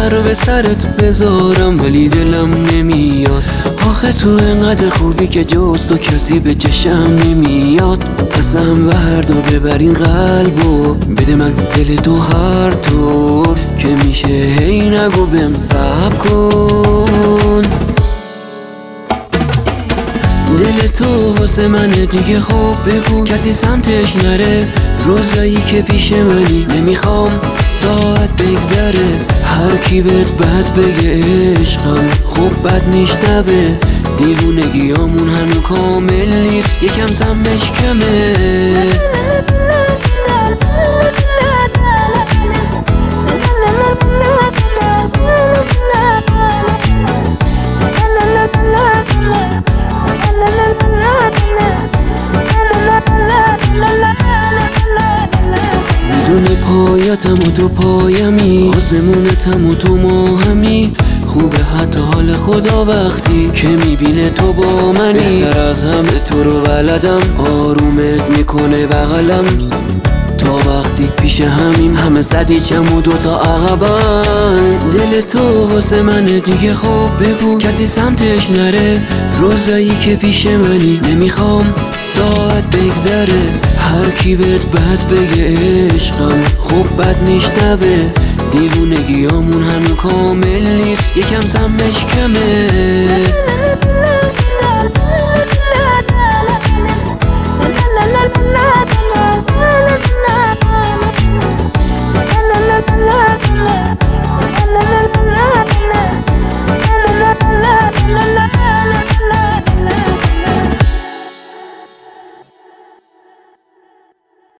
سر به سرت بذارم ولی دلم نمیاد. آخه تو انقدر خوبی که جز تو کسی به چشم نمیاد. ازم وردا ببر این قلبو، بده من دل تو هر طور که میشه، هی نگو بهم صبر کن. دل تو واسه من دیگه خوب بگو، کسی سمتش نره. روزایی که پیش منی نمیخوام ساعت بگذره. هر کی بهت بد بگه عشقم خوب بد میشنوه. دیوونگیامون هنو کامل نیست، یکم سمش کمه. میدونی پایتم و تو پایمی، آسمونتم و تو ماهمی. خوبه حتی حال خدا وقتی که میبینه تو با منی. بهتر از همه تو رو بلدم، آرومت میکنه بغلم. تا وقتی پیش همیم همه زدی چم و دوتا عقبم. دل تو واسه من دیگه خوب بگو، کسی سمتش نره. روزایی که پیش منی نمیخوام ساعت بگذره. هر کی بهت بد بگه عشقم خوب بد میشنوه. دیوونگیامون هنو کامل نیست، یکم سمش کمه.